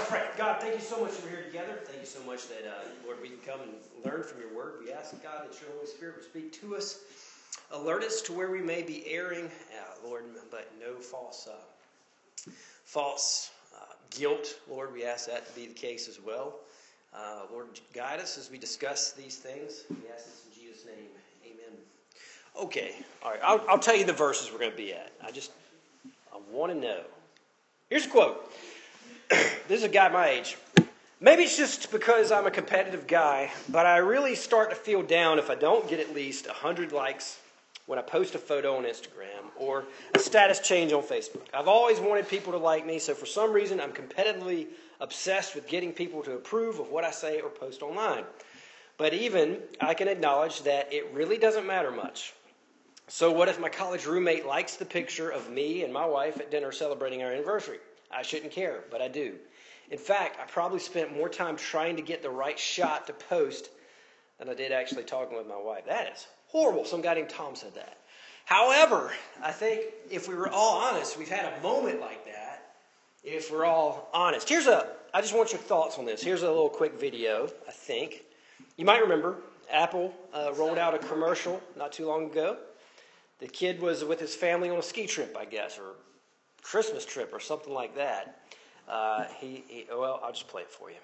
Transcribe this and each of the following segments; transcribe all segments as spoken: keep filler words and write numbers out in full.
Let's pray. God, thank you so much that we're here together. Thank you so much that, uh, Lord, we can come and learn from your word. We ask, God, that your Holy Spirit would speak to us. Alert us to where we may be erring, uh, Lord, but no false uh, false uh, guilt. Lord, we ask that to be the case as well. Uh, Lord, guide us as we discuss these things. We ask this in Jesus' name. Amen. Okay. All right. I'll, I'll tell you the verses we're going to be at. I just, I want to know. Here's a quote. This is a guy my age. Maybe it's just because I'm a competitive guy, but I really start to feel down if I don't get at least one hundred likes when I post a photo on Instagram or a status change on Facebook. I've always wanted people to like me, so for some reason I'm competitively obsessed with getting people to approve of what I say or post online. But even I can acknowledge that it really doesn't matter much. So what if my college roommate likes the picture of me and my wife at dinner celebrating our anniversary? I shouldn't care, but I do. In fact, I probably spent more time trying to get the right shot to post than I did actually talking with my wife. That is horrible. Some guy named Tom said that. However, I think if we were all honest, we've had a moment like that, if we're all honest. Here's a, I just want your thoughts on this. Here's a little quick video, I think. You might remember Apple uh, rolled out a commercial not too long ago. The kid was with his family on a ski trip, I guess, or Christmas trip or something like that. Uh, he, he, well, I'll just play it for you.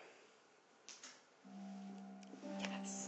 Yes.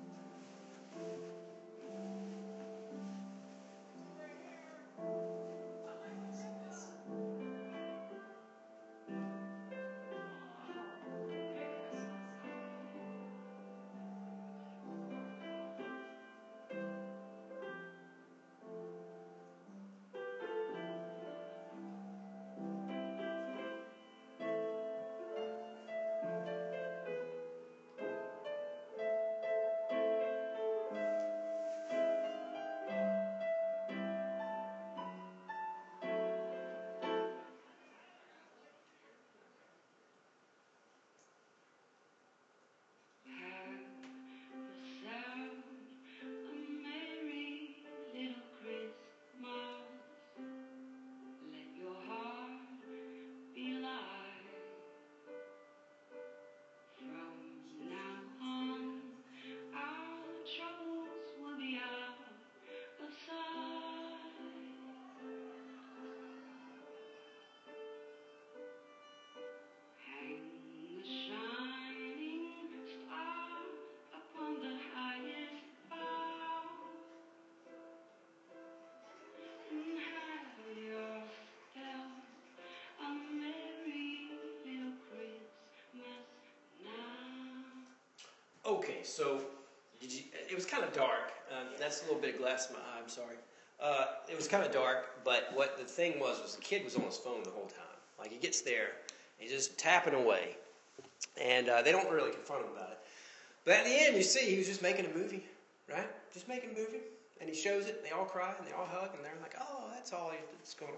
Okay, so did you, it was kind of dark. Uh, that's a little bit of glass in my eye. I'm sorry. Uh, it was kind of dark, but what the thing was was the kid was on his phone the whole time. Like he gets there, he's just tapping away, and uh, they don't really confront him about it. But at the end, you see he was just making a movie, right? Just making a movie, and he shows it. And they all cry and they all hug, and they're like, "Oh, that's all that's going on."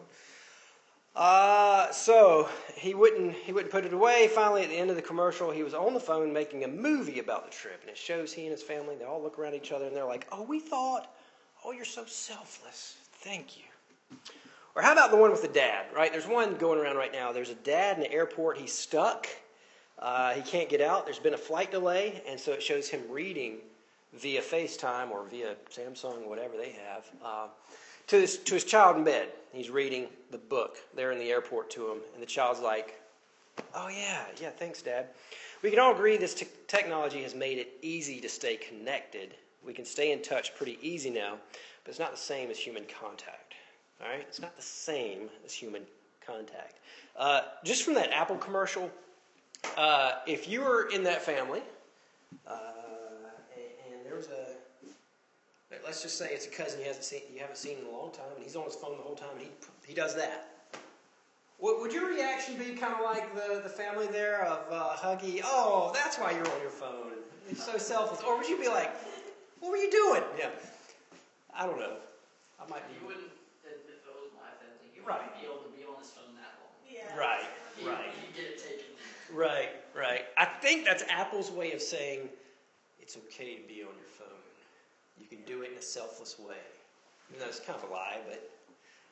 Uh, so he wouldn't he wouldn't put it away. Finally, at the end of the commercial, he was on the phone making a movie about the trip, and it shows he and his family. They all look around each other, and they're like, "Oh, we thought, oh, you're so selfless. Thank you." Or how about the one with the dad? Right? There's one going around right now. There's a dad in the airport. He's stuck. Uh, he can't get out. There's been a flight delay, and so it shows him reading via FaceTime or via Samsung, whatever they have. Uh, To his, to his child in bed. He's reading the book there in the airport to him. And the child's like, "Oh, yeah, yeah, thanks, Dad." We can all agree this te- technology has made it easy to stay connected. We can stay in touch pretty easy now, but it's not the same as human contact. All right? It's not the same as human contact. Uh, just from that Apple commercial, uh, if you were in that family, uh, and, and there was a let's just say it's a cousin you haven't seen you haven't seen in a long time, and he's on his phone the whole time, and he he does that. Would, would your reaction be kind of like the, the family there of uh, Huggy? "Oh, that's why you're on your phone. It's so selfless." Or would you be like, "What were you doing?" Yeah, I don't know. I might be. You wouldn't admit if it was my family. You Right. wouldn't be able to be on his phone that long. Yeah. Right. You, Right. You get it taken. Right. Right. I think that's Apple's way of saying it's okay to be on your phone. You can do it in a selfless way. You know, it's kind of a lie, but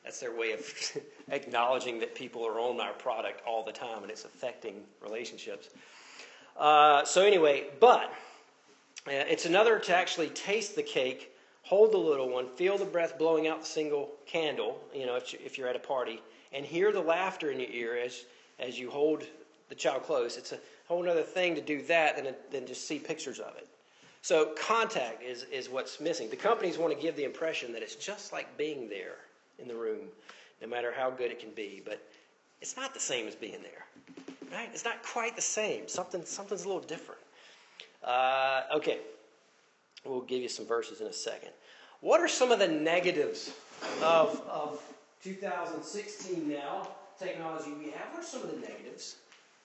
That's their way of acknowledging that people are on our product all the time and it's affecting relationships. Uh, so anyway, but uh, it's another to actually taste the cake, hold the little one, feel the breath blowing out the single candle, you know, if, you, if you're at a party, and hear the laughter in your ear as, as you hold the child close. It's a whole other thing to do that than, than just see pictures of it. So contact is, is what's missing. The companies want to give the impression that it's just like being there in the room, no matter how good it can be. But it's not the same as being there, right? It's not quite the same. Something, something's a little different. Uh, okay, we'll give you some verses in a second. What are some of the negatives of, of two thousand sixteen now, technology we have? What are some of the negatives?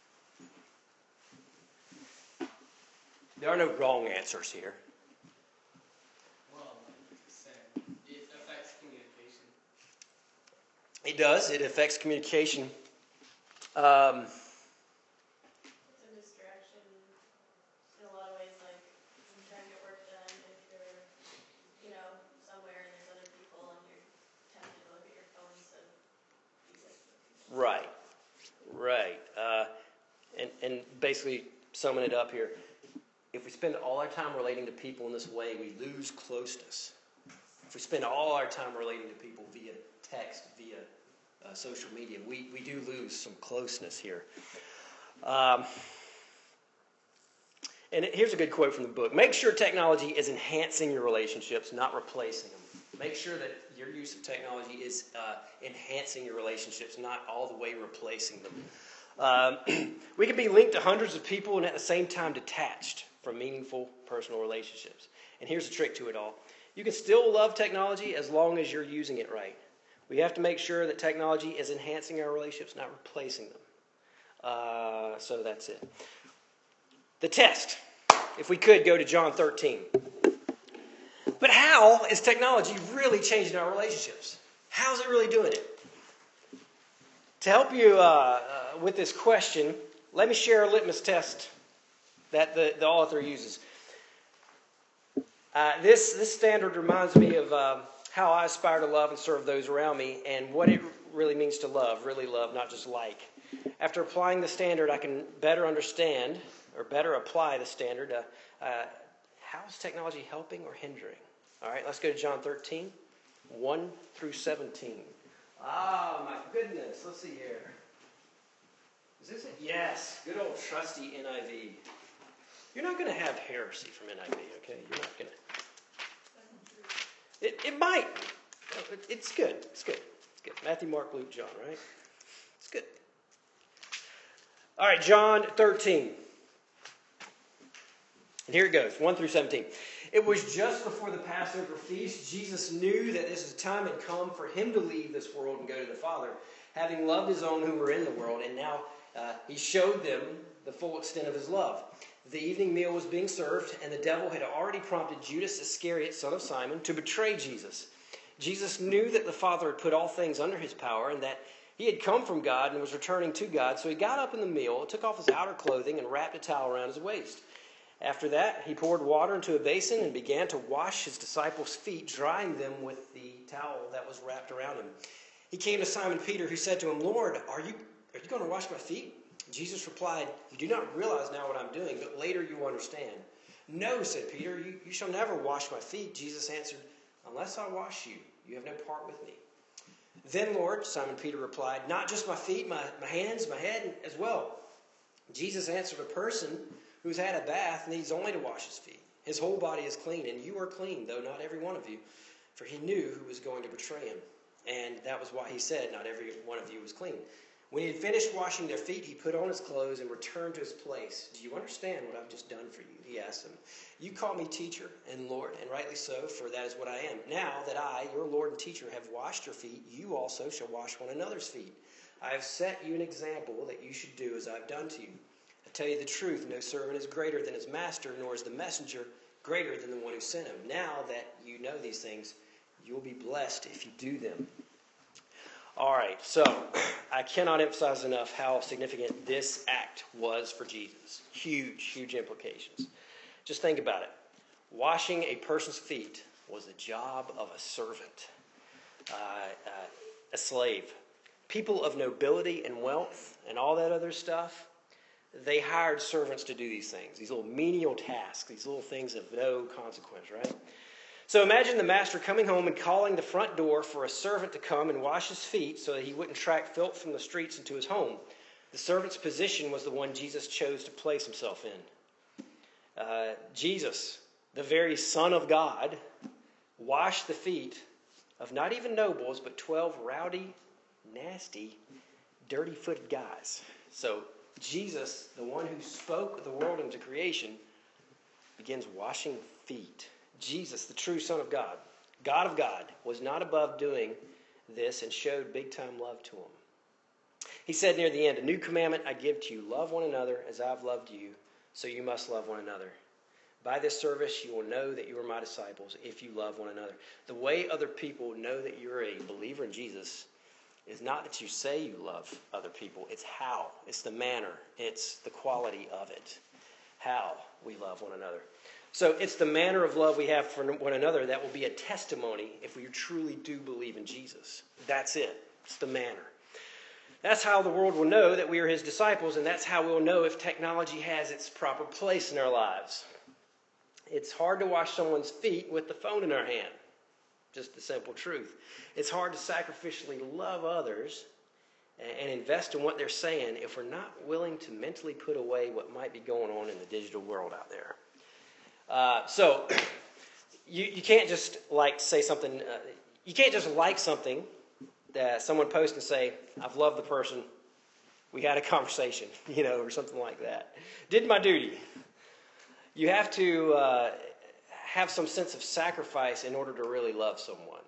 There are no wrong answers here. Well, like I said, it affects communication. It does. It affects communication. Um, It's a distraction in a lot of ways, like when you're trying to get work done, if you're, you know, somewhere and there's other people and you're tempted to look at your phone instead of be with people. right. Right. Uh, and, and basically summing it up here, if we spend all our time relating to people in this way, we lose closeness. If we spend all our time relating to people via text, via uh, social media, we, we do lose some closeness here. Um, and it, here's a good quote from the book. Make sure technology is enhancing your relationships, not replacing them. Make sure that your use of technology is uh, enhancing your relationships, not all the way replacing them. Um, we can be linked to hundreds of people and at the same time detached from meaningful personal relationships. And here's the trick to it all. You can still love technology as long as you're using it right. We have to make sure that technology is enhancing our relationships, not replacing them. Uh, so that's it. The test. If we could go to John thirteen. But how is technology really changing our relationships? How's it really doing it? To help you uh, uh, with this question, let me share a litmus test that the, the author uses. Uh, this, this standard reminds me of uh, how I aspire to love and serve those around me and what it really means to love, really love, not just like. After applying the standard, I can better understand or better apply the standard. Uh, uh, how is technology helping or hindering? All right, let's go to John thirteen, one through seventeen. Ah, my goodness. Let's see here. Is this it? Yes. Good old trusty N I V. You're not going to have heresy from N I V, okay? You're not going to. It, it might. It, it's good. It's good. It's good. Matthew, Mark, Luke, John, right? It's good. All right, John thirteen. And here it goes, one through seventeen. It was just before the Passover feast. Jesus knew that this time had come for him to leave this world and go to the Father, having loved his own who were in the world, and now uh, he showed them the full extent of his love. The evening meal was being served, and the devil had already prompted Judas Iscariot, son of Simon, to betray Jesus. Jesus knew that the Father had put all things under his power, and that he had come from God and was returning to God. So he got up in the meal, took off his outer clothing, and wrapped a towel around his waist. After that, he poured water into a basin and began to wash his disciples' feet, drying them with the towel that was wrapped around him. He came to Simon Peter, who said to him, "Lord, are you, are you going to wash my feet?" Jesus replied, "You do not realize now what I'm doing, but later you will understand." "No," said Peter, you, you shall never wash my feet." Jesus answered, "Unless I wash you, you have no part with me." "Then, Lord," Simon Peter replied, "not just my feet, my, my hands, my head as well." Jesus answered, "A person who's had a bath needs only to wash his feet. His whole body is clean, and you are clean, though not every one of you." For he knew who was going to betray him. And that was why he said, "Not every one of you was clean." When he had finished washing their feet, he put on his clothes and returned to his place. "Do you understand what I've just done for you?" he asked them. "You call me teacher and Lord, and rightly so, for that is what I am. Now that I, your Lord and teacher, have washed your feet, you also shall wash one another's feet. I have set you an example that you should do as I've done to you. I tell you the truth, no servant is greater than his master, nor is the messenger greater than the one who sent him. Now that you know these things, you will be blessed if you do them." All right, so I cannot emphasize enough how significant this act was for Jesus. Huge, huge implications. Just think about it. Washing a person's feet was the job of a servant. Uh, uh, a slave. People of nobility and wealth and all that other stuff, they hired servants to do these things, these little menial tasks, these little things of no consequence, right? So imagine the master coming home and calling the front door for a servant to come and wash his feet so that he wouldn't track filth from the streets into his home. The servant's position was the one Jesus chose to place himself in. Uh, Jesus, the very Son of God, washed the feet of not even nobles, but twelve rowdy, nasty, dirty-footed guys. So Jesus, the one who spoke the world into creation, begins washing feet. Jesus, the true Son of God, God of God, was not above doing this and showed big-time love to him. He said near the end, "A new commandment I give to you, love one another as I've loved you, so you must love one another. By this service you will know that you are my disciples if you love one another." The way other people know that you're a believer in Jesus is not that you say you love other people. It's how. It's the manner. It's the quality of it. How we love one another. So it's the manner of love we have for one another that will be a testimony if we truly do believe in Jesus. That's it. It's the manner. That's how the world will know that we are his disciples, and that's how we'll know if technology has its proper place in our lives. It's hard to wash someone's feet with the phone in our hand. Just the simple truth. It's hard to sacrificially love others and invest in what they're saying if we're not willing to mentally put away what might be going on in the digital world out there. Uh, so, you, you can't just like say something, uh, you can't just like something that someone posts and say, "I've loved the person, we had a conversation," you know, or something like that. Did my duty. You have to uh, have some sense of sacrifice in order to really love someone.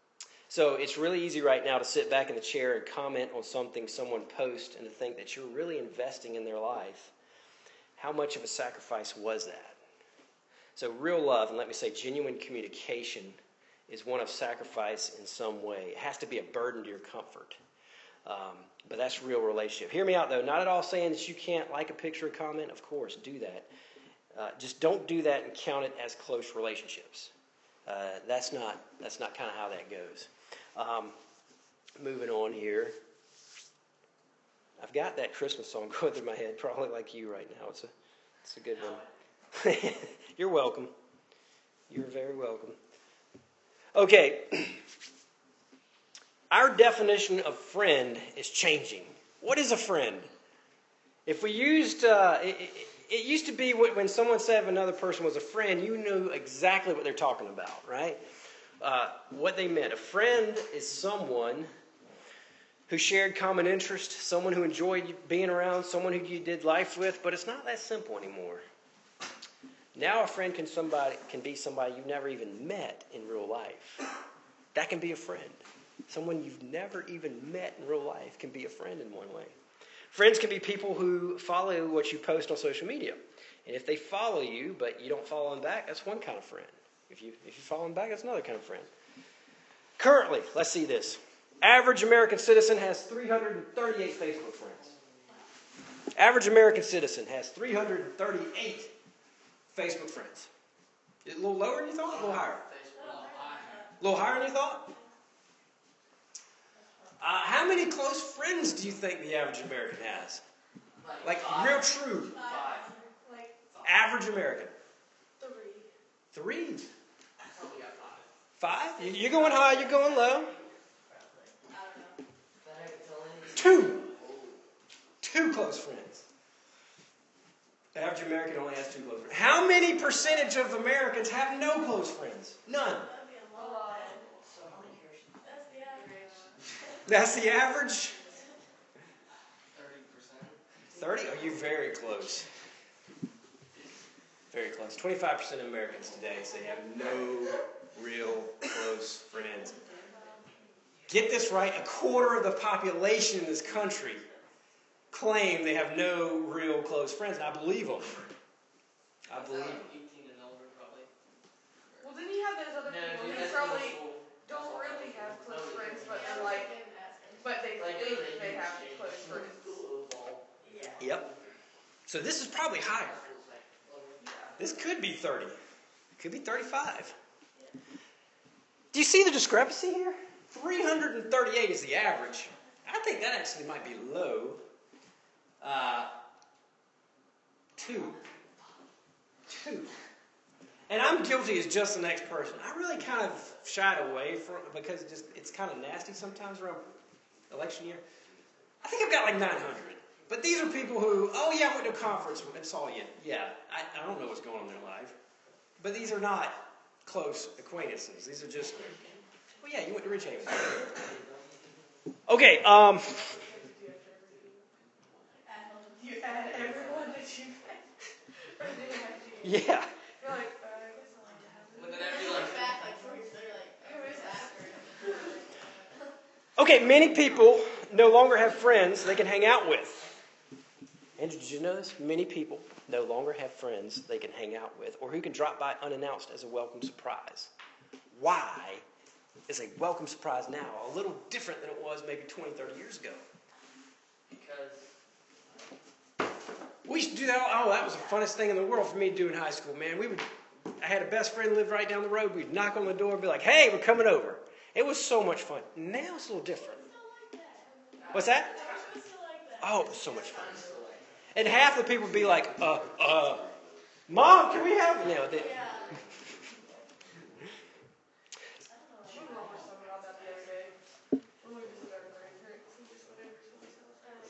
So it's really easy right now to sit back in the chair and comment on something someone posts and to think that you're really investing in their life. How much of a sacrifice was that? So real love, and let me say genuine communication, is one of sacrifice in some way. It has to be a burden to your comfort. Um, but that's real relationship. Hear me out, though. Not at all saying that you can't like a picture or comment. Of course, do that. Uh, just don't do that and count it as close relationships. Uh, that's not that's not kind of how that goes. Um, moving on here. I've got that Christmas song going through my head, probably like you right now. It's a it's a good one. You're welcome. You're very welcome. Okay. Our definition of friend is changing. What is a friend? If we used, uh, it, it, it used to be when someone said another person was a friend, you knew exactly what they're talking about, right? Uh, what they meant. A friend is someone who shared common interests, someone who enjoyed being around, someone who you did life with, but it's not that simple anymore. Now a friend can somebody can be somebody you've never even met in real life. That can be a friend. Someone you've never even met in real life can be a friend in one way. Friends can be people who follow what you post on social media. And if they follow you, but you don't follow them back, that's one kind of friend. If you if you follow them back, that's another kind of friend. Currently, let's see this. Average American citizen has three hundred thirty-eight Facebook friends. Average American citizen has three hundred thirty-eight Facebook friends. A little lower than you thought? A little higher? A little higher than you thought? Uh, how many close friends do you think the average American has? Like real true. Like Average American. three. Three? I probably got five. Five? You- You're going high, you're going low. I don't know. That I could tell any- Two. Two close friends. The average American only has two close friends. How many percentage of Americans have no close friends? None. That'd be a lot. So how many years? That's the average. That's the average? Thirty percent. thirty? Are you very close? Very close. twenty-five percent of Americans today say they have no real close friends. Get this right, a quarter of the population in this country claim they have no real close friends, and I believe them. I believe them. Eighteen and older, probably. Well, then you have those other No, people dude, who that's probably middle school. don't really have close No, friends, but Yeah, they're like, didn't ask him. but they Like, think they they have change close from friends. school to fall. Yeah. Yep. So this is probably higher. This could be thirty. It could be thirty-five. Do you see the discrepancy here? three hundred thirty-eight is the average. I think that actually might be low. Uh, two. Two. And I'm guilty as just the next person. I really kind of shied away from it because it just it's kind of nasty sometimes around election year. I think I've got like nine hundred. But these are people who, oh yeah, I went to a conference and saw you. Yeah, I, I don't know what's going on in their life. But these are not close acquaintances. These are just, well yeah, you went to Ridgehaven. Okay, um... You add everyone that you met. Or did it have to be? Yeah. You're like, uh, it's not like to have But then I'd be like, back like four years later, like, who is that? Okay, many people no longer have friends they can hang out with. Andrew, did you know this? Many people no longer have friends they can hang out with or who can drop by unannounced as a welcome surprise. Why is a welcome surprise now a little different than it was maybe twenty, thirty years ago? because We used to do that. Oh, that was the funnest thing in the world for me to do in high school, man. We would. I had a best friend who lived right down the road. We'd knock on the door and be like, hey, we're coming over. It was so much fun. Now it's a little different. What's that? Oh, it was so much fun. And half the people would be like, uh, uh, Mom, can we have, you know, they, She was talking about that the other day. When we visited our grandparents and just went over to someone's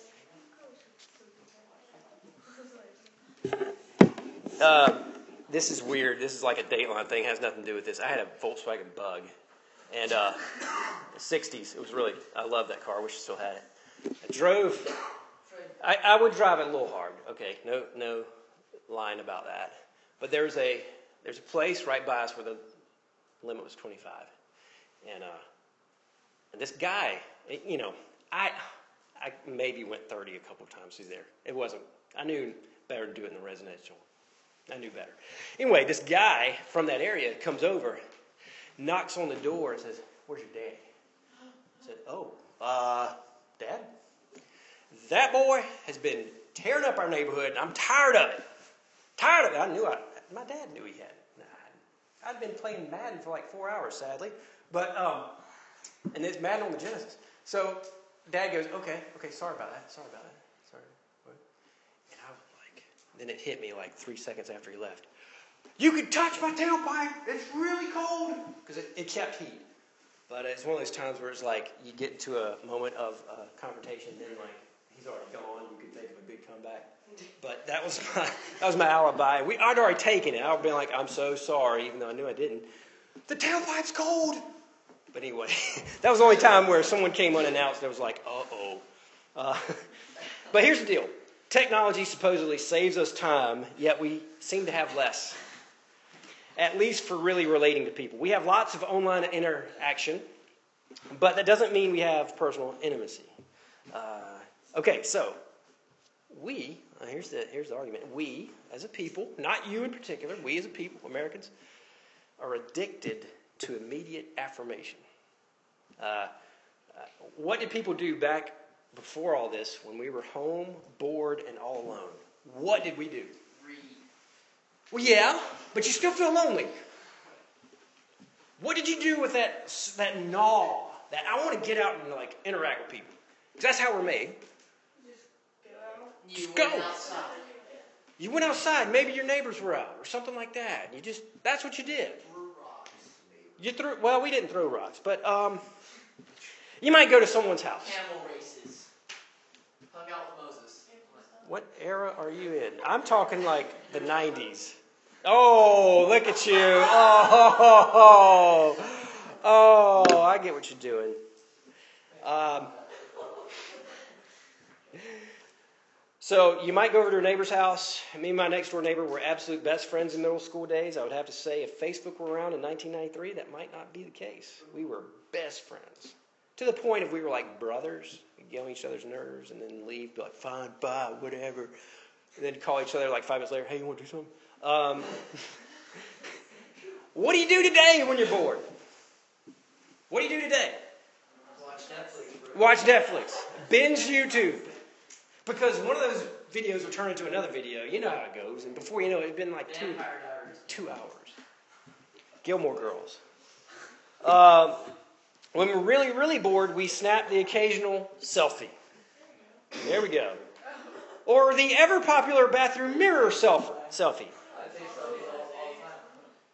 house. Uh, this is weird. This is like a Dateline thing. It has nothing to do with this. I had a Volkswagen Bug. And uh, sixties. It was really, I love that car. I wish I still had it. I drove, I, I would drive it a little hard. Okay, no no line about that. But there's a there's a place right by us where the limit was twenty-five. And, uh, and this guy, you know, I I maybe went thirty a couple of times through there. It wasn't, I knew better to do it in the residential. I knew better. Anyway, this guy from that area comes over, knocks on the door and says, where's your dad? I said, oh, uh, Dad? That boy has been tearing up our neighborhood, and I'm tired of it. Tired of it. I knew I, my dad knew he had it. Nah, I'd been playing Madden for like four hours, sadly. But, um, and it's Madden on the Genesis. So Dad goes, okay, okay, sorry about that, sorry about that, sorry. What? And I was like, then it hit me like three seconds after he left. You could touch my tailpipe. It's really cold. Because it, it kept heat. But it's one of those times where it's like you get into a moment of uh, confrontation, and then like he's already gone. You could think of a big comeback. But that was my that was my alibi. We I'd already taken it. I'd been like, I'm so sorry, even though I knew I didn't. The tailpipe's cold. But anyway, that was the only time where someone came unannounced. And it was like, uh-oh. Uh, but here's the deal. Technology supposedly saves us time, yet we seem to have less. At least for really relating to people. We have lots of online interaction, but that doesn't mean we have personal intimacy. Uh, okay, so we, uh, here's the here's the argument. We, as a people, not you in particular, we as a people, Americans, are addicted to immediate affirmation. Uh, uh, what did people do back before all this when we were home, bored, and all alone? What did we do? read. Well, yeah, but you still feel lonely. What did you do with that that gnaw? That I want to get out and like interact with people, because that's how we're made. Just go out. You Just went go. outside. You went outside. Maybe your neighbors were out or something like that. You just that's what you did. Threw rocks. You threw. Well, we didn't throw rocks, but um, you might go to someone's house. Camel races. Hung out with Moses. What era are you in? I'm talking like the nineties. Oh, look at you. Oh, oh, oh, I get what you're doing. Um, so you might go over to a neighbor's house. Me and my next door neighbor were absolute best friends in middle school days. I would have to say if Facebook were around in nineteen ninety-three, that might not be the case. We were best friends. To the point of we were like brothers. We'd get on each other's nerves and then leave, be like, fine, bye, whatever. And then call each other like five minutes later, hey, you want to do something? Um, what do you do today when you're bored? What do you do today? Watch Netflix. Watch Netflix. Binge YouTube. Because one of those videos will turn into another video. You know how it goes. And before you know it, it's been like two, Vampire Diaries. two hours. Gilmore Girls. Um, When we're really, really bored, we snap the occasional selfie. There we go. Or the ever-popular bathroom mirror self- selfie. I take selfies all, all the time.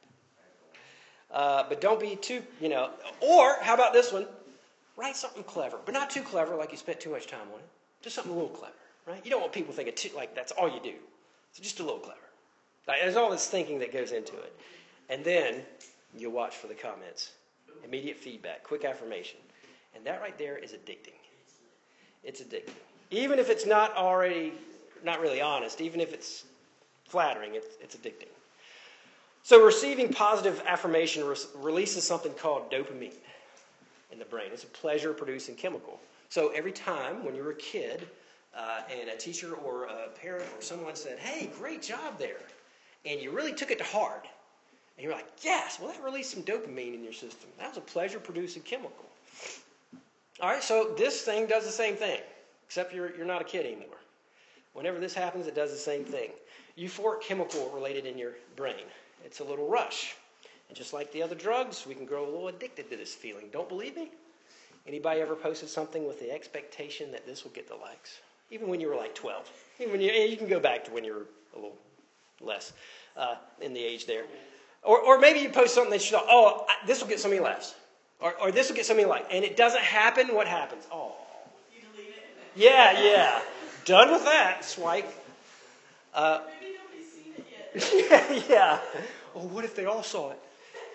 Uh, but don't be too, you know. Or, how about this one? Write something clever, but not too clever like you spent too much time on it. Just something a little clever, right? You don't want people thinking too, like that's all you do. So just a little clever. Like, there's all this thinking that goes into it. And then you'll watch for the comments. Immediate feedback, quick affirmation. And that right there is addicting. It's addicting. Even if it's not already, not really honest, even if it's flattering, it's, it's addicting. So receiving positive affirmation re- releases something called dopamine in the brain. It's a pleasure-producing chemical. So every time when you were a kid uh, and a teacher or a parent or someone said, hey, great job there, and you really took it to heart, and you're like, yes, well, that released some dopamine in your system. That was a pleasure-producing chemical. All right, so this thing does the same thing, except you're, you're not a kid anymore. Whenever this happens, it does the same thing. Euphoric chemical related in your brain. It's a little rush. And just like the other drugs, we can grow a little addicted to this feeling. Don't believe me? Anybody ever posted something with the expectation that this will get the likes? Even when you were like twelve. Even when you, you can go back to when you were a little less uh, in the age there. Or, or maybe you post something that you thought, oh, I, this will get so many laughs. Or, or this will get so many likes. And it doesn't happen. What happens? Oh. You delete it. Yeah, yeah. Done with that. Swipe. Uh, Maybe nobody's seen it yet. yeah, yeah. Oh, what if they all saw it?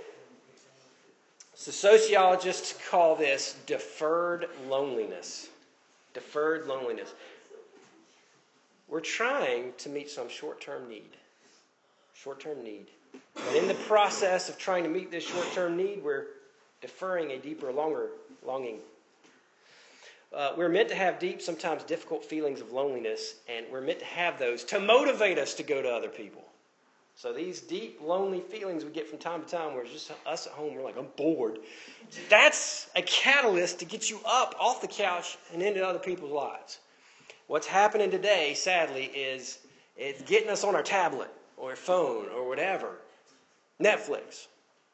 So sociologists call this deferred loneliness. Deferred loneliness. We're trying to meet some short-term need. Short-term need. And in the process of trying to meet this short-term need, we're deferring a deeper, longer longing. Uh, we're meant to have deep, sometimes difficult feelings of loneliness, and we're meant to have those to motivate us to go to other people. So these deep, lonely feelings we get from time to time where it's just us at home, we're like, I'm bored. That's a catalyst to get you up off the couch and into other people's lives. What's happening today, sadly, is it's getting us on our tablet or phone or whatever. Netflix.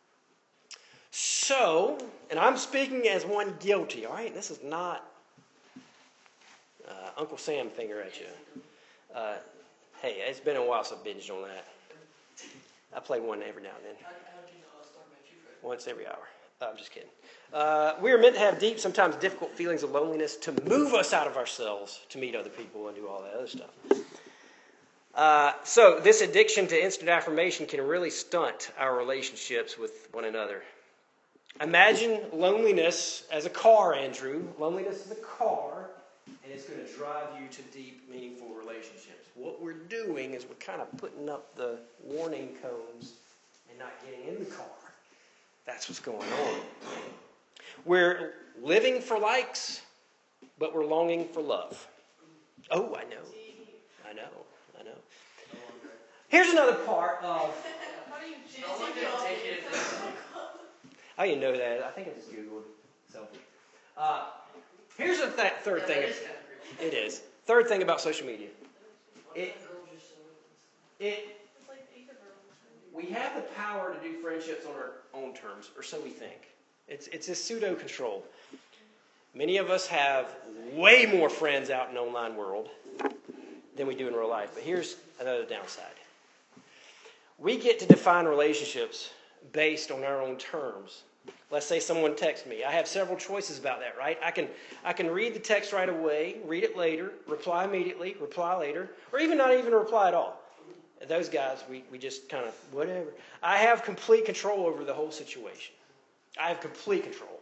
So, and I'm speaking as one guilty, all right? This is not uh, Uncle Sam finger at you. Uh, hey, it's been a while since I've binged on that. I play one every now and then. How, how do you know I was talking about you, Fred? Once every hour. Uh, I'm just kidding. Uh, we are meant to have deep, sometimes difficult feelings of loneliness to move us out of ourselves to meet other people and do all that other stuff. Uh, so this addiction to instant affirmation can really stunt our relationships with one another. Imagine loneliness as a car, Andrew. Loneliness is a car, and it's going to drive you to deep, meaningful relationships. What we're doing is we're kind of putting up the warning cones and not getting in the car. That's what's going on. We're living for likes, but we're longing for love. Oh, I know. I know. I know. Here's another part of... How do you I was gonna take it if this- How do you know that? I think I just Googled selfie. Uh, here's the th- third Yeah, thing. that is kind of creepy. It is. Third thing about social media. It, Girls are so- it, It's like eighth of her. we have the power to do friendships on our own terms, or so we think. It's, it's a pseudo-control. Many of us have way more friends out in the online world than we do in real life. But here's another downside. We get to define relationships based on our own terms. Let's say someone texts me. I have several choices about that, right? I can I can read the text right away, read it later, reply immediately, reply later, or even not even reply at all. Those guys, we, we just kind of, whatever. I have complete control over the whole situation. I have complete control.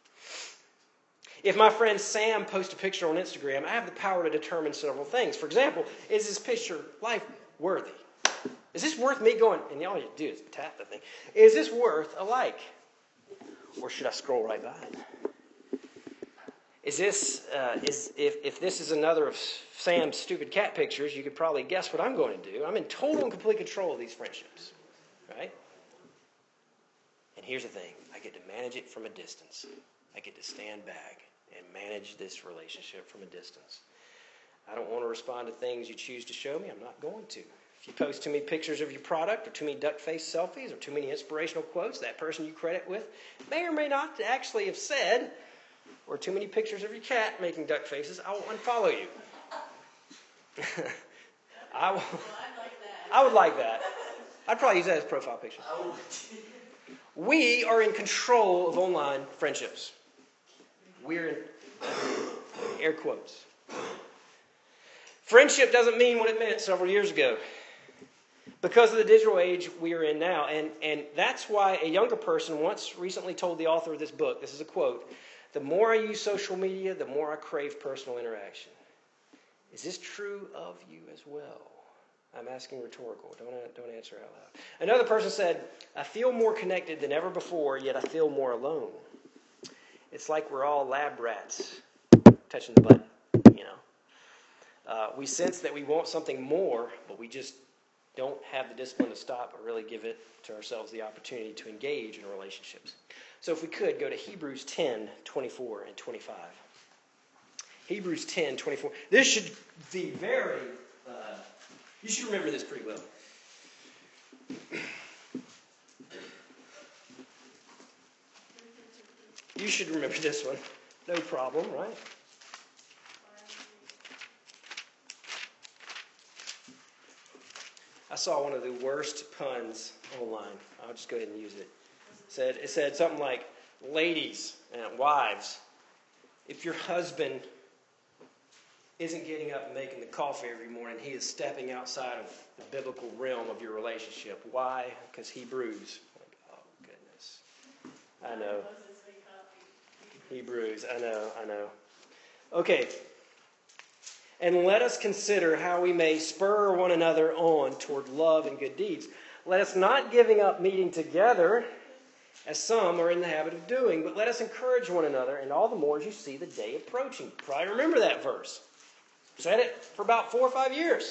If my friend Sam posts a picture on Instagram, I have the power to determine several things. For example, is this picture life-worthy? Is this worth me going, and all you do is tap the thing. Is this worth a like? Or should I scroll right by it? Is this, uh, is if, if this is another of Sam's stupid cat pictures, you could probably guess what I'm going to do. I'm in total and complete control of these friendships. Right? And here's the thing. I get to manage it from a distance. I get to stand back and manage this relationship from a distance. I don't want to respond to things you choose to show me. I'm not going to. If you post too many pictures of your product or too many duck-faced selfies or too many inspirational quotes that person you credit with may or may not actually have said, or too many pictures of your cat making duck faces, I will unfollow you. I, will, Well, I'd like that. I would like that. I'd probably use that as a profile picture. We are in control of online friendships. We're in air quotes. Friendship doesn't mean what it meant several years ago because of the digital age we are in now. And, and that's why a younger person once recently told the author of this book, this is a quote, "The more I use social media, the more I crave personal interaction." Is this true of you as well? I'm asking rhetorical. Don't, don't answer out loud. Another person said, "I feel more connected than ever before, yet I feel more alone. It's like we're all lab rats touching the button, you know. Uh, we sense that we want something more, but we just don't have the discipline to stop or really give it to ourselves the opportunity to engage in relationships." So if we could, go to Hebrews ten, twenty-four and twenty-five. Hebrews ten, twenty-four. This should be very, uh, you should remember this pretty well. You should remember this one. No problem, right? I saw one of the worst puns online. I'll just go ahead and use it. It said, it said something like, "Ladies and wives, if your husband isn't getting up and making the coffee every morning, he is stepping outside of the biblical realm of your relationship. Why? Because Hebrews." Like, oh, goodness. I know. Hebrews. I know, I know. Okay. "And let us consider how we may spur one another on toward love and good deeds. Let us not giving up meeting together, as some are in the habit of doing, but let us encourage one another, and all the more as you see the day approaching." Probably remember that verse. Said it for about four or five years.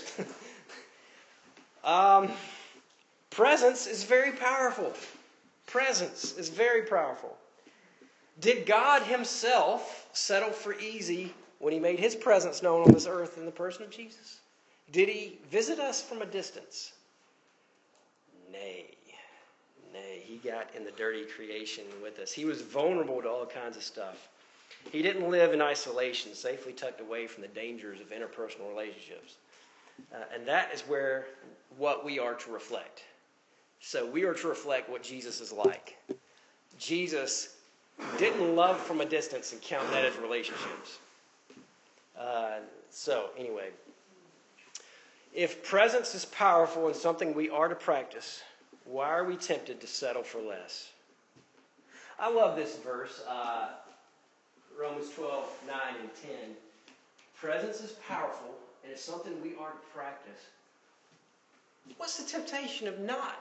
um, presence is very powerful. Presence is very powerful. Did God himself settle for easy when he made his presence known on this earth in the person of Jesus? Did he visit us from a distance? Nay. Nay. He got in the dirty creation with us. He was vulnerable to all kinds of stuff. He didn't live in isolation, safely tucked away from the dangers of interpersonal relationships. Uh, and that is where what we are to reflect. So we are to reflect what Jesus is like. Jesus didn't love from a distance and count that as relationships. Uh, so, anyway. If presence is powerful and something we are to practice, why are we tempted to settle for less? I love this verse. Uh, Romans twelve, nine and ten. Presence is powerful and it's something we are to practice. What's the temptation of not?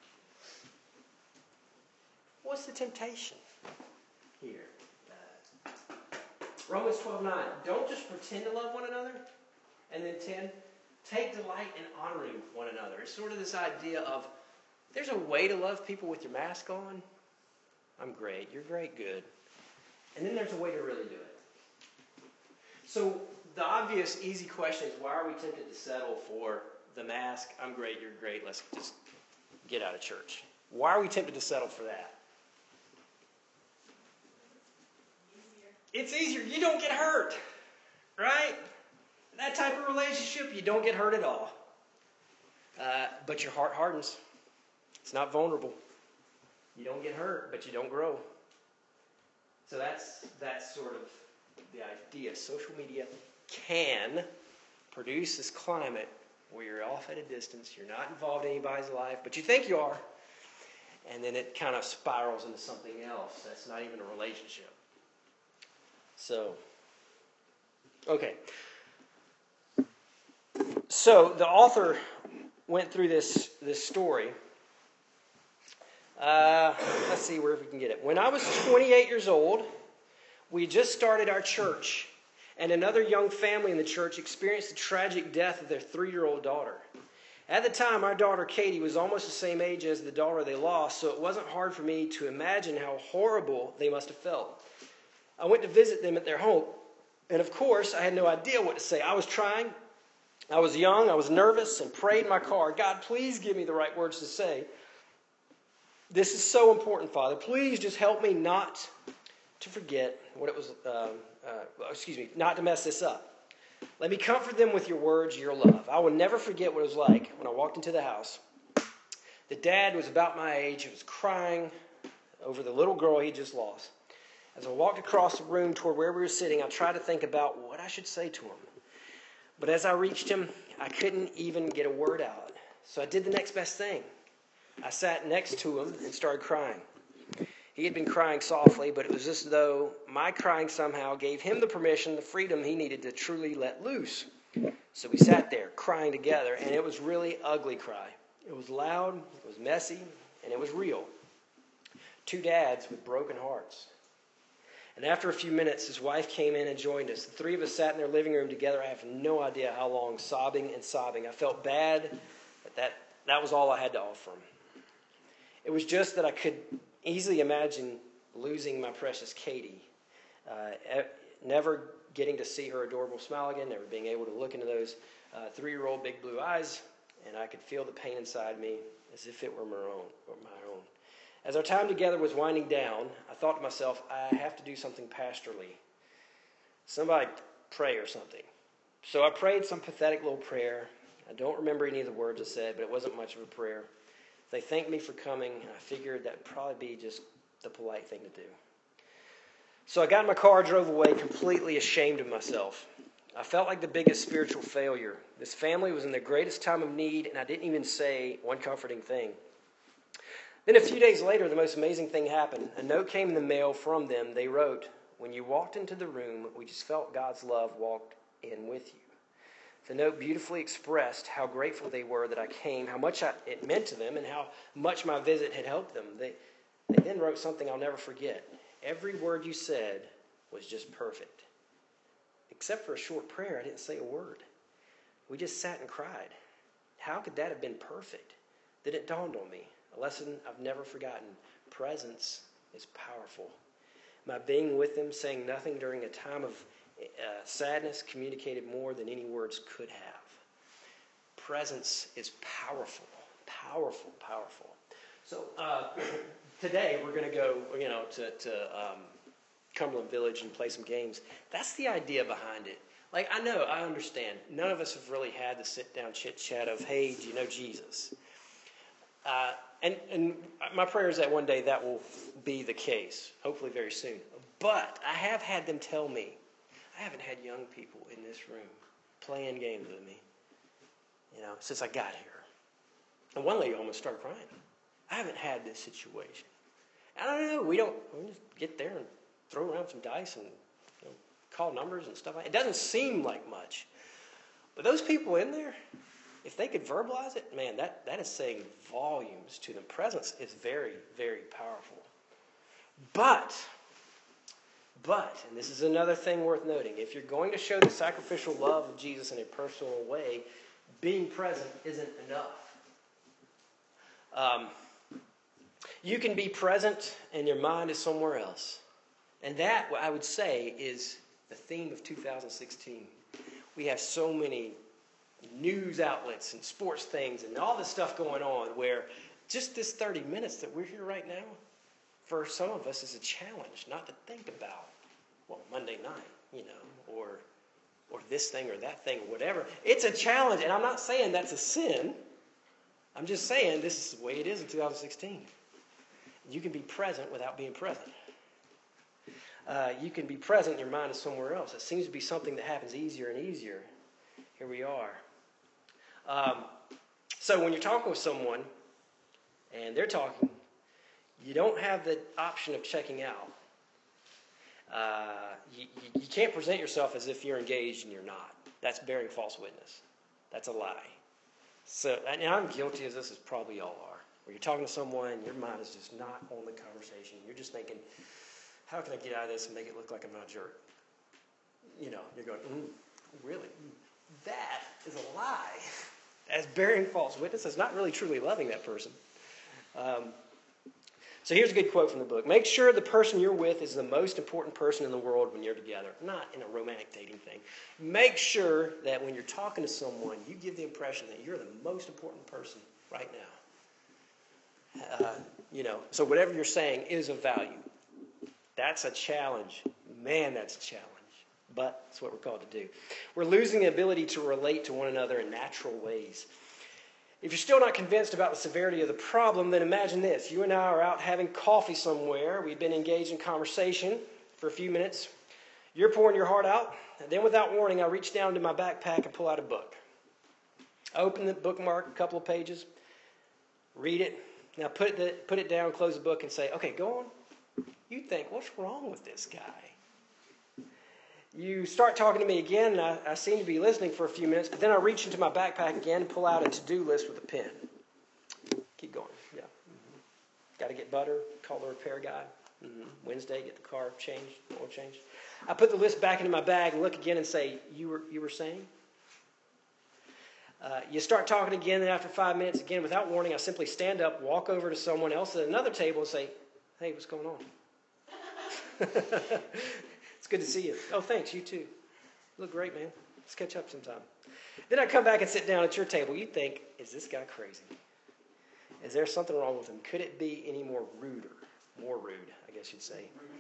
What's the temptation here? Uh, Romans twelve, nine. Don't just pretend to love one another. And then ten. Take delight in honoring one another. It's sort of this idea of there's a way to love people with your mask on. I'm great. You're great. Good. And then there's a way to really do it. So the obvious, easy question is, why are we tempted to settle for the mask? I'm great, you're great, let's just get out of church. Why are we tempted to settle for that? Easier. It's easier. You don't get hurt, right? That type of relationship, you don't get hurt at all. Uh, but your heart hardens. It's not vulnerable. You don't get hurt, but you don't grow. So that's that's sort of the idea. Social media can produce this climate where you're off at a distance, you're not involved in anybody's life, but you think you are. And then it kind of spirals into something else that's not even a relationship. So, okay. So the author went through this, this story. Uh, let's see where we can get it. When I was twenty-eight years old, we just started our church, and another young family in the church experienced the tragic death of their three-year-old daughter. At the time, our daughter Katie was almost the same age as the daughter they lost, so it wasn't hard for me to imagine how horrible they must have felt. I went to visit them at their home, And of course, I had no idea what to say. I was trying. I was young. I was nervous and prayed in my car, God, please give me the right words to say. This is so important, Father. Please just help me not to forget what it was, uh, uh, excuse me, not to mess this up. Let me comfort them with your words, your love. I will never forget what it was like when I walked into the house. The dad was about my age. He was crying over the little girl he just lost. As I walked across the room toward where we were sitting, I tried to think about what I should say to him. But as I reached him, I couldn't even get a word out. So I did the next best thing. I sat next to him and started crying. He had been crying softly, but it was as though my crying somehow gave him the permission, the freedom he needed to truly let loose. So we sat there crying together, and it was really ugly cry. It was loud, it was messy, and it was real. Two dads with broken hearts. And after a few minutes, his wife came in and joined us. The three of us sat in their living room together. I have no idea how long, sobbing and sobbing. I felt bad, but that, that was all I had to offer him. It was just that I could easily imagine losing my precious Katie, uh, never getting to see her adorable smile again, never being able to look into those uh, three-year-old big blue eyes, and I could feel the pain inside me as if it were my own. Or my own. As our time together was winding down, I thought to myself, I have to do something pastorally. Somebody pray or something. So I prayed some pathetic little prayer. I don't remember any of the words I said, but it wasn't much of a prayer. They thanked me for coming, and I figured that would probably be just the polite thing to do. So I got in my car, drove away, completely ashamed of myself. I felt like the biggest spiritual failure. This family was in their greatest time of need, and I didn't even say one comforting thing. Then a few days later, the most amazing thing happened. A note came in the mail from them. They wrote, when you walked into the room, we just felt God's love walked in with you. The note beautifully expressed how grateful they were that I came, how much I, it meant to them, and how much my visit had helped them. They, they then wrote something I'll never forget. Every word you said was just perfect. Except for a short prayer, I didn't say a word. We just sat and cried. How could that have been perfect? Then it dawned on me. A lesson I've never forgotten. Presence is powerful. My being with them, saying nothing during a time of uh, sadness, communicated more than any words could have. Presence is powerful, powerful, powerful. So uh, today we're going to go, you know, to, to um, Cumberland Village and play some games. That's the idea behind it. Like, I know, I understand. None of us have really had the sit-down chit-chat of, hey, do you know Jesus? Uh, and, and my prayer is that one day that will be the case, hopefully very soon. But I have had them tell me, I haven't had young people in this room playing games with me, you know, since I got here. And one lady almost started crying. I haven't had this situation. I don't know, we don't, we just get there and throw around some dice and you know, call numbers and stuff like that. It doesn't seem like much. But those people in there, if they could verbalize it, man, that, that is saying volumes to them. Presence is very, very powerful. But, but, and this is another thing worth noting, if you're going to show the sacrificial love of Jesus in a personal way, being present isn't enough. Um, you can be present and your mind is somewhere else. And that, I would say, is the theme of two thousand sixteen. We have so many news outlets and sports things and all this stuff going on where just this thirty minutes that we're here right now, for some of us is a challenge not to think about, well, Monday night, you know, or or this thing or that thing or whatever. It's a challenge, and I'm not saying that's a sin. I'm just saying this is the way it is in two thousand sixteen. You can be present without being present. Uh, you can be present, your mind is somewhere else. It seems to be something that happens easier and easier. Here we are. Um, so when you're talking with someone and they're talking, you don't have the option of checking out. Uh, you, you, you can't present yourself as if you're engaged and you're not. That's bearing false witness. That's a lie. So, and I'm guilty as this as probably all are. Where you're talking to someone and your mind is just not on the conversation. You're just thinking, how can I get out of this and make it look like I'm not a jerk? You know, you're going, mm, really? That is a lie. As bearing false witness, it's not really truly loving that person. Um, So here's a good quote from the book. Make sure the person you're with is the most important person in the world when you're together, not in a romantic dating thing. Make sure that when you're talking to someone, you give the impression that you're the most important person right now. Uh, you know, so whatever you're saying is of value. That's a challenge. Man, that's a challenge. But that's what we're called to do. We're losing the ability to relate to one another in natural ways. If you're still not convinced about the severity of the problem, then imagine this. You and I are out having coffee somewhere. We've been engaged in conversation for a few minutes. You're pouring your heart out. And then without warning, I reach down to my backpack and pull out a book. I open the bookmark, a couple of pages, read it. Now put, the, put it down, close the book, and say, okay, go on. You think, what's wrong with this guy? You start talking to me again, and I, I seem to be listening for a few minutes, but then I reach into my backpack again and pull out a to-do list with a pen. Keep going, yeah. Mm-hmm. Got to get butter, call the repair guy. Mm-hmm. Wednesday, get the car changed, oil changed. I put the list back into my bag and look again and say, you were, you were saying? Uh, you start talking again, and after five minutes, again, without warning, I simply stand up, walk over to someone else at another table and say, hey, what's going on? It's good to see you. Oh, thanks. You too. You look great, man. Let's catch up sometime. Then I come back and sit down at your table. You think, is this guy crazy? Is there something wrong with him? Could it be any more ruder? More rude, I guess you'd say.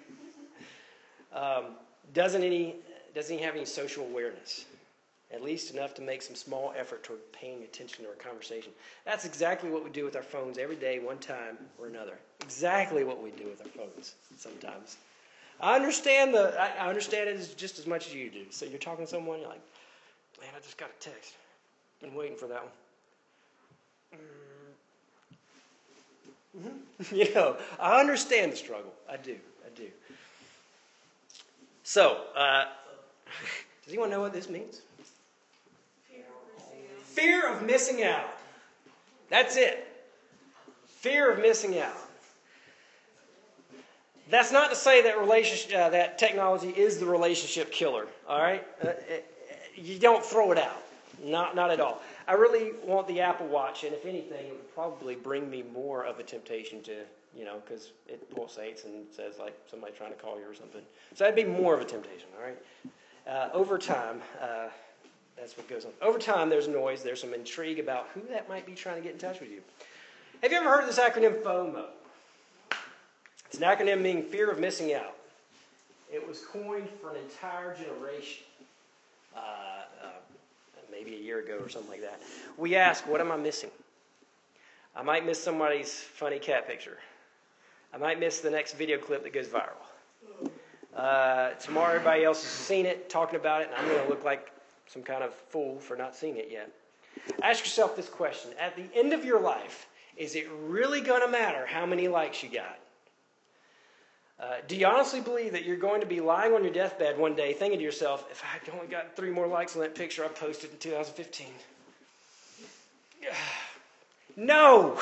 Um, doesn't any, doesn't he have any social awareness? At least enough to make some small effort toward paying attention to our conversation. That's exactly what we do with our phones every day, one time or another. Exactly what we do with our phones sometimes. I understand the. I, I understand it as just as much as you do. So you're talking to someone, you're like, man, I just got a text. Been waiting for that one. Mm-hmm. You know, I understand the struggle. I do. I do. So, uh, does anyone know what this means? Fear of missing out. That's it. Fear of missing out. That's not to say that relationship, uh, that technology is the relationship killer. All right, uh, it, you don't throw it out. Not, not at all. I really want the Apple Watch, and if anything, it would probably bring me more of a temptation to, you know, because it pulsates and says like somebody trying to call you or something. So that'd be more of a temptation. All right. Uh, over time. Uh, That's what goes on. Over time, there's noise. There's some intrigue about who that might be trying to get in touch with you. Have you ever heard of this acronym FOMO? It's an acronym meaning fear of missing out. It was coined for an entire generation, uh, uh, maybe a year ago or something like that. We ask, what am I missing? I might miss somebody's funny cat picture. I might miss the next video clip that goes viral. Uh, tomorrow, everybody else has seen it, talking about it, and I'm going to look like some kind of fool for not seeing it yet. Ask yourself this question. At the end of your life, is it really going to matter how many likes you got? Uh, do you honestly believe that you're going to be lying on your deathbed one day thinking to yourself, if I'd only got three more likes on that picture I posted in two thousand fifteen? No!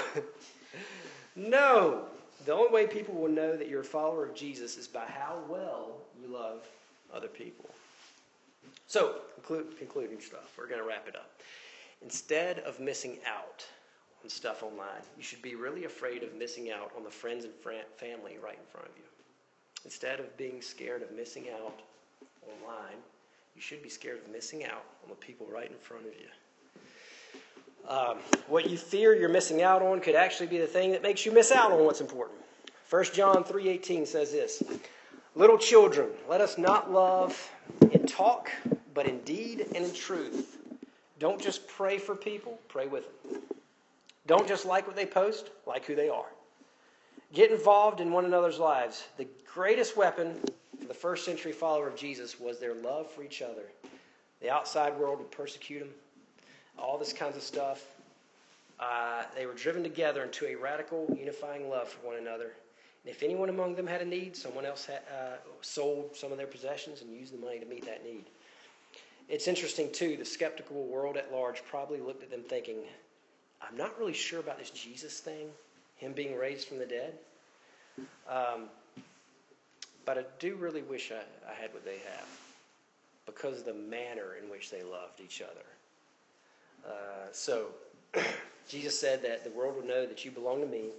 No! The only way people will know that you're a follower of Jesus is by how well you love other people. So, conclude, concluding stuff. We're going to wrap it up. Instead of missing out on stuff online, you should be really afraid of missing out on the friends and fr- family right in front of you. Instead of being scared of missing out online, you should be scared of missing out on the people right in front of you. Um, what you fear you're missing out on could actually be the thing that makes you miss out on what's important. First John three eighteen says this, little children, let us not love in talk, but in deed and in truth. Don't just pray for people, pray with them. Don't just like what they post, like who they are. Get involved in one another's lives. The greatest weapon for the first century follower of Jesus was their love for each other. The outside world would persecute them, all this kinds of stuff. Uh, they were driven together into a radical, unifying love for one another. And if anyone among them had a need, someone else had, uh, sold some of their possessions and used the money to meet that need. It's interesting, too, the skeptical world at large probably looked at them thinking, I'm not really sure about this Jesus thing, him being raised from the dead. Um, but I do really wish I, I had what they have because of the manner in which they loved each other. Uh, so, Jesus said that the world will know that you belong to me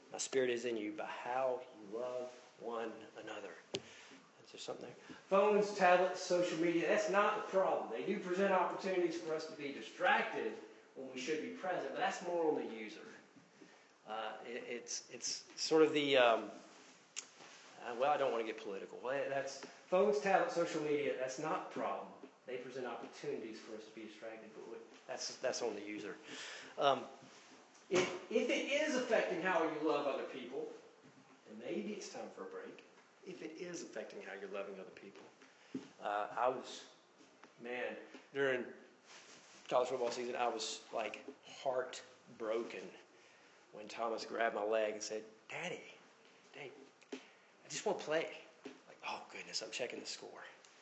My Spirit is in you by how you love one another. Is there something there? Phones, tablets, social media, that's not the problem. They do present opportunities for us to be distracted when we should be present, but that's more on the user. Uh, it, it's it's sort of the, um, uh, well, I don't want to get political. Well, that's phones, tablets, social media, that's not the problem. They present opportunities for us to be distracted, but that's that's on the user. Um, if, if it is affecting how you love other people, then maybe it's time for a break. If it is affecting how you're loving other people. Uh, I was, man, during college football season, I was like heartbroken when Thomas grabbed my leg and said, Daddy, Daddy, I just want to play. Like, oh goodness, I'm checking the score.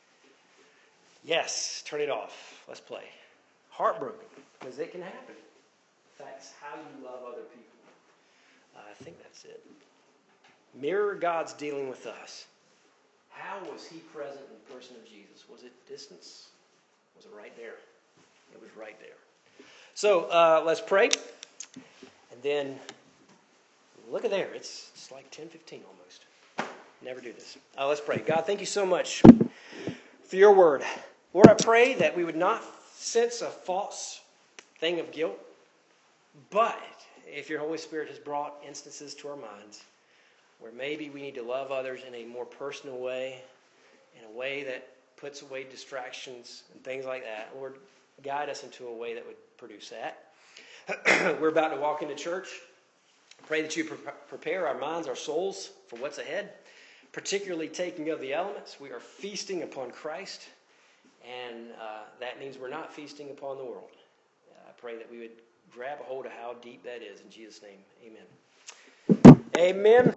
Yes, turn it off. Let's play. Heartbroken, because it can happen. That's how you love other people. Uh, I think that's it. Mirror God's dealing with us. How was he present in the person of Jesus? Was it distance? Was it right there? It was right there. So uh, let's pray. And then, look at there. It's, it's like ten fifteen almost. Never do this. Uh, let's pray. God, thank you so much for your word. Lord, I pray that we would not sense a false thing of guilt. But if your Holy Spirit has brought instances to our minds where maybe we need to love others in a more personal way, in a way that puts away distractions and things like that, Lord, guide us into a way that would produce that. We're about to walk into church. Pray that you pre- prepare our minds, our souls for what's ahead, particularly taking of the elements. We are feasting upon Christ, and uh, that means we're not feasting upon the world. Uh, I pray that we would grab a hold of how deep that is. In Jesus' name, amen. Amen.